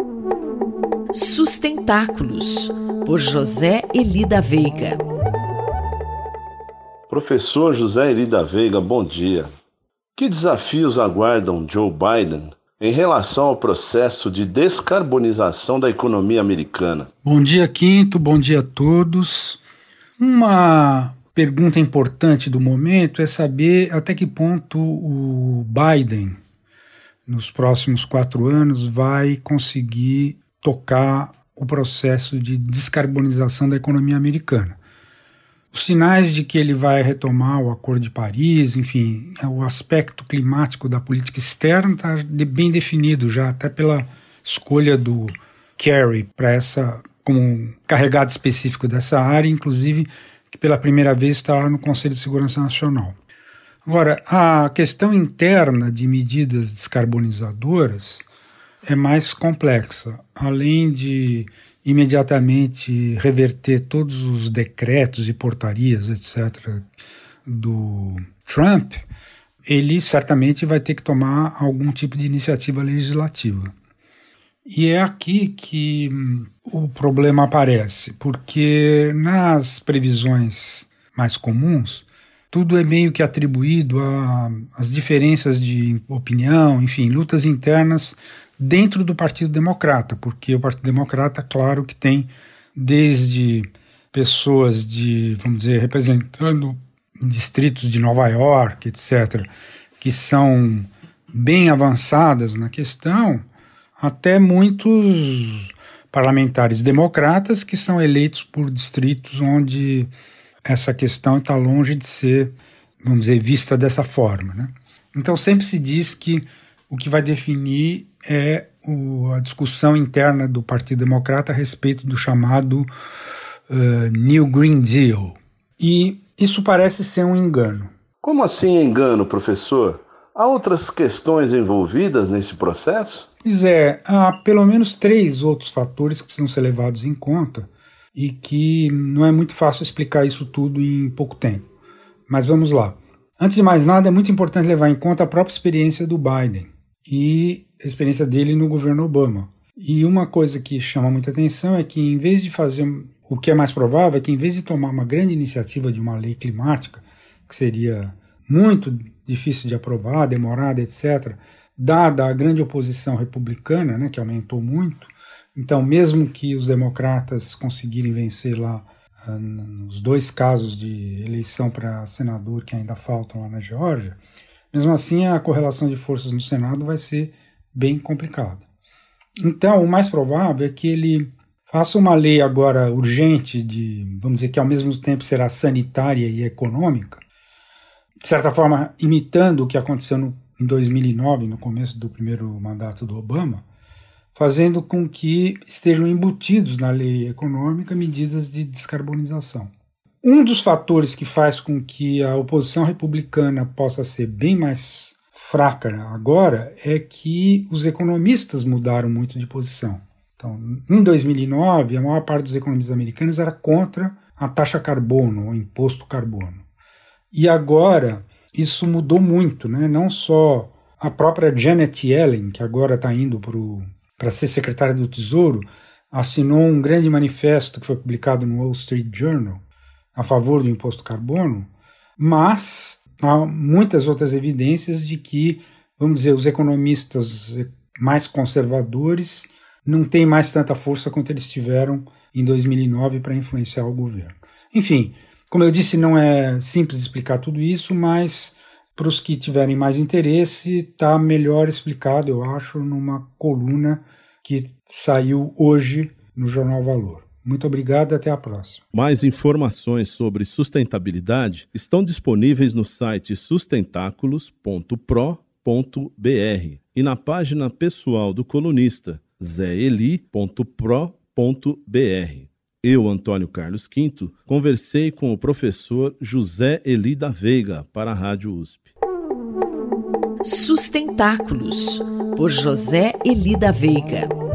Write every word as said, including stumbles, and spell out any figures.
Sustentáculos, por José Eli da Veiga. Professor José Eli da Veiga, bom dia. Que desafios aguardam Joe Biden em relação ao processo de descarbonização da economia americana? Bom dia, Quinto, bom dia a todos. Uma pergunta importante do momento é saber até que ponto o Biden, nos próximos quatro anos, vai conseguir tocar o processo de descarbonização da economia americana. Os sinais de que ele vai retomar o Acordo de Paris, enfim, o aspecto climático da política externa está bem definido já, até pela escolha do Kerry para essa, como um carregado específico dessa área, inclusive que pela primeira vez está lá no Conselho de Segurança Nacional. Agora, a questão interna de medidas descarbonizadoras é mais complexa. Além de imediatamente reverter todos os decretos e portarias, etcétera, do Trump, ele certamente vai ter que tomar algum tipo de iniciativa legislativa. E é aqui que o problema aparece, porque nas previsões mais comuns, tudo é meio que atribuído às diferenças de opinião, enfim, lutas internas dentro do Partido Democrata, porque o Partido Democrata, claro que tem desde pessoas de, vamos dizer, representando distritos de Nova York, etcétera, que são bem avançadas na questão, até muitos parlamentares democratas que são eleitos por distritos onde essa questão está longe de ser, vamos dizer, vista dessa forma, né? Então sempre se diz que o que vai definir é o, a discussão interna do Partido Democrata a respeito do chamado uh, New Green Deal. E isso parece ser um engano. Como assim engano, professor? Há outras questões envolvidas nesse processo? Pois é, há pelo menos três outros fatores que precisam ser levados em conta e que não é muito fácil explicar isso tudo em pouco tempo. Mas vamos lá. Antes de mais nada, é muito importante levar em conta a própria experiência do Biden e a experiência dele no governo Obama. E uma coisa que chama muita atenção é que, em vez de fazer o que é mais provável, é que em vez de tomar uma grande iniciativa de uma lei climática, que seria muito difícil de aprovar, demorada, etcétera, dada a grande oposição republicana, né, que aumentou muito, então mesmo que os democratas conseguirem vencer lá uh, nos dois casos de eleição para senador que ainda faltam lá na Geórgia, mesmo assim a correlação de forças no Senado vai ser bem complicada. Então o mais provável é que ele faça uma lei agora urgente, de, vamos dizer que ao mesmo tempo será sanitária e econômica, de certa forma imitando o que aconteceu no, em dois mil e nove, no começo do primeiro mandato do Obama, fazendo com que estejam embutidos na lei econômica medidas de descarbonização. Um dos fatores que faz com que a oposição republicana possa ser bem mais fraca agora é que os economistas mudaram muito de posição. Então, em dois mil e nove, a maior parte dos economistas americanos era contra a taxa carbono, ou imposto carbono. E agora isso mudou muito, né? Não só a própria Janet Yellen, que agora está indo para ser secretária do Tesouro, assinou um grande manifesto que foi publicado no Wall Street Journal a favor do imposto carbono, mas há muitas outras evidências de que, vamos dizer, os economistas mais conservadores não têm mais tanta força quanto eles tiveram em dois mil e nove para influenciar o governo. Enfim, como eu disse, não é simples explicar tudo isso, mas para os que tiverem mais interesse, está melhor explicado, eu acho, numa coluna que saiu hoje no Jornal Valor. Muito obrigado e até a próxima. Mais informações sobre sustentabilidade estão disponíveis no site sustentáculos ponto pro ponto br e na página pessoal do colunista zé eli ponto pro ponto br. Eu, Antônio Carlos Quinto, conversei com o professor José Eli da Veiga para a Rádio U S P. Sustentáculos, por José Eli da Veiga.